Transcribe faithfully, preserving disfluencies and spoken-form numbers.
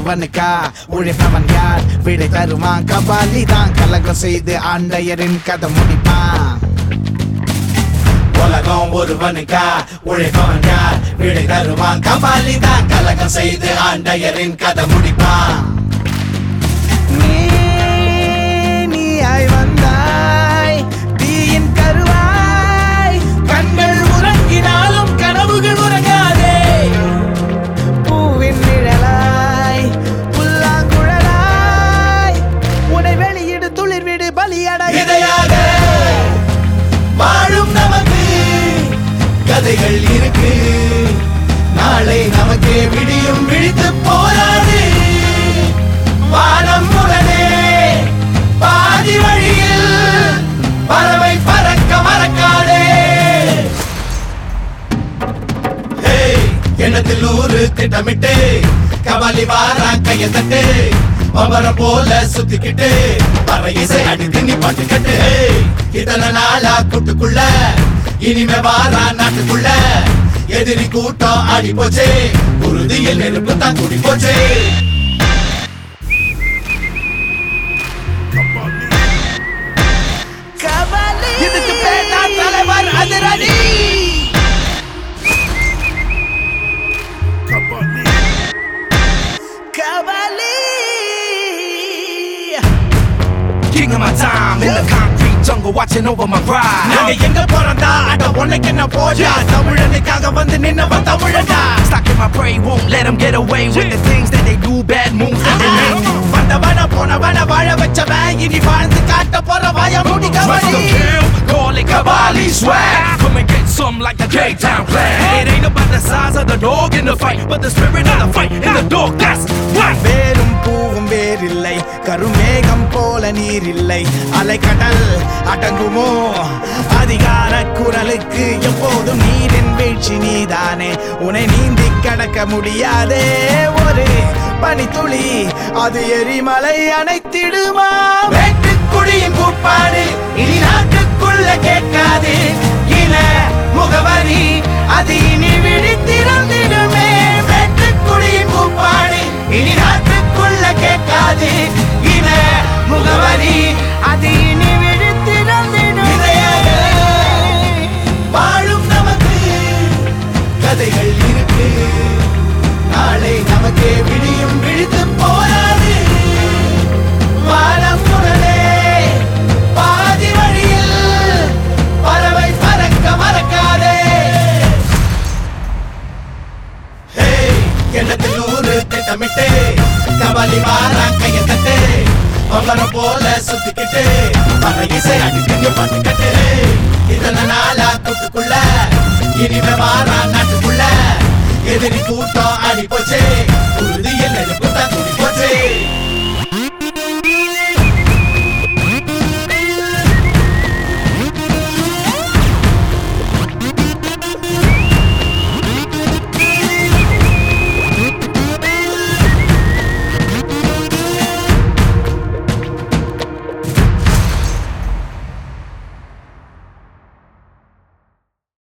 ஒருவனுக்கா உழைப்பவன் யார் விடை தருவான் கபாலி தான் கலகம் செய்து ஆண்டையரின் கதை முடிப்பான் உலகம் ஒருவனுக்கா உழைப்பவன் யார் விடை தருவான் கபாலி தான் கலகம் செய்து ஆண்டையரின் கதை முடிப்பான் நீ நீயாய் வந்தாய் தீயின் கருவாய் கண்கள் உறங்கினாலும் கனவுகள் உறங்காதே பூவின் நிழலாய் புல்லாங்குழலாய் உன்னை வெளியிடு துளிர்விடு பலியடை இதையாக வாழும் நமக்கு கதைகள் இருக்கு நாளை நமக்கே விடியும் விழித்து போராடு வானம் முரணே பாதி வழியில் பறவை பறக்க மறக்காதே எண்ணத்தில் ஊரு திட்டமிட்டு கபாலி வாரா கைய தட்டு பம்பர போல சுத்திக்கிட்டு பற இசை அடித்து நீ பாட்டுக்கட்டு இத்தனை நாளா கூட்டுக்குள்ள இனிமே வாரா நாட்டுக்குள்ள எதிரி கூட்டம் ஆடி போச்சு உறுதியில் நெருப்பு தான் கூடி போச்சு இதுக்கு பேர் தான் தலைவர் அதிரடி Kabali King of my time in the concrete jungle watching over my ride. நாங்க எங்க போறதா அட உனக்கு என்ன போஜா தமிழனுக்காக வந்து நின்னவன் தமிழடா. Stuck in my prey won't let them get away with the things that they do, bad moves that they make. வந்தவன போனவன வாழ வச்சவன் இனி வாழ்ந்து காட்ட போற வாய மூடி Trust Kabali the kill, call it Kabali swag. Come and get some like the K-Town clan. It ain't about the size of the dog in the fight, but the spirit of the fight in the dog. That's right. வேரும் பூவும் வேறில்லை கருமேகம் போல நீரில்லை அலைக்கடல் அடங்குமோ அதிகார குரலுக்கு எப்போதும் நீரின் வீழ்ச்சி நீதானே உன்னை நீந்தி கடக்க முடியாதே ஒரு பனித்துளி அது எரிமலை அணைத்திடுமா வெட்டுக்குடியின் கூப்பாடு இனி நாட்டுக்குள்ள கேட்காது இன முகவரி அது இனி விழித்திறந்திடுமே வெட்டுக்குடியின் கூப்பாடு இனி நாட்டுக்குள்ள கேட்காது இன முகவரி அது இனி விழித்திறந்திடுமே வாழும் நமக்கு கதைகள் இருக்கு நாளை நமக்கே விடியும் விழித்து போராது வானம் முரணே பாதி வழியில் பறவை பறக்க மறக்காதே எண்ணத்தில் ஊரு திட்டமிட்டு கபாலி வாரா கைய தட்டு பம்பர போல சுத்திக்கிட்டு பற இசை அடித்து பாட்டுக்கட்டு இதன நாளா கூட்டுக்குள்ள இனிமே வாரா நாட்டுக்குள்ள எதிரி கூட்டம் ஆடி போச்சு உறுதி